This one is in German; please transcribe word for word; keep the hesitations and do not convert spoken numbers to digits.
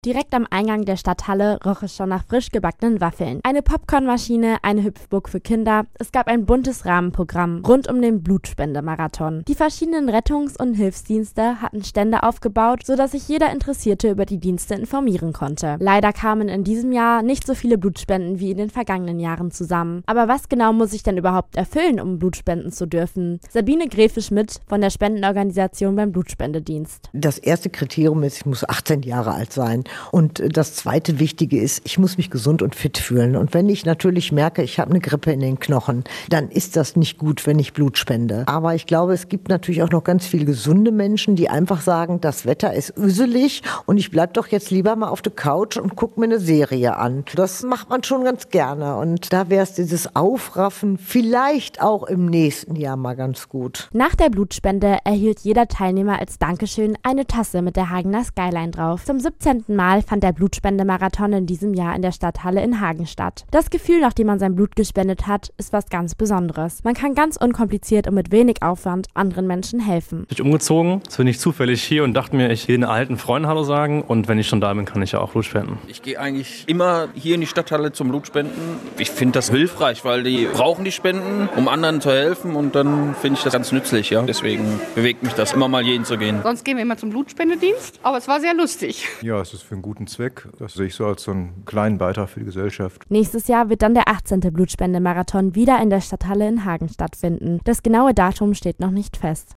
Direkt am Eingang der Stadthalle roch es schon nach frisch gebackenen Waffeln. Eine Popcornmaschine, eine Hüpfburg für Kinder. Es gab ein buntes Rahmenprogramm rund um den Blutspendemarathon. Die verschiedenen Rettungs- und Hilfsdienste hatten Stände aufgebaut, sodass sich jeder Interessierte über die Dienste informieren konnte. Leider kamen in diesem Jahr nicht so viele Blutspenden wie in den vergangenen Jahren zusammen. Aber was genau muss ich denn überhaupt erfüllen, um Blutspenden zu dürfen? Sabine Grefe-Schmidt von der Spendenorganisation beim Blutspendedienst. Das erste Kriterium ist, ich muss achtzehn Jahre alt sein. Und das zweite Wichtige ist, ich muss mich gesund und fit fühlen. Und wenn ich natürlich merke, ich habe eine Grippe in den Knochen, dann ist das nicht gut, wenn ich Blut spende. Aber ich glaube, es gibt natürlich auch noch ganz viele gesunde Menschen, die einfach sagen, das Wetter ist üselig und ich bleib doch jetzt lieber mal auf der Couch und gucke mir eine Serie an. Das macht man schon ganz gerne. Und da wäre es dieses Aufraffen vielleicht auch im nächsten Jahr mal ganz gut. Nach der Blutspende erhielt jeder Teilnehmer als Dankeschön eine Tasse mit der Hagener Skyline drauf. Zum siebzehnten Mal fand der Blutspendemarathon in diesem Jahr in der Stadthalle in Hagen statt. Das Gefühl, nachdem man sein Blut gespendet hat, ist was ganz Besonderes. Man kann ganz unkompliziert und mit wenig Aufwand anderen Menschen helfen. Ich bin umgezogen, jetzt bin ich zufällig hier und dachte mir, ich will den alten Freunden Hallo sagen und wenn ich schon da bin, kann ich ja auch Blut spenden. Ich gehe eigentlich immer hier in die Stadthalle zum Blutspenden. Ich finde das hilfreich, weil die brauchen die Spenden, um anderen zu helfen und dann finde ich das ganz nützlich. Ja? Deswegen bewegt mich das, immer mal jeden zu gehen. Sonst gehen wir immer zum Blutspendedienst, aber es war sehr lustig. Ja, es ist für einen guten Zweck. Das sehe ich so als so einen kleinen Beitrag für die Gesellschaft. Nächstes Jahr wird dann der achtzehnte Blutspendemarathon wieder in der Stadthalle in Hagen stattfinden. Das genaue Datum steht noch nicht fest.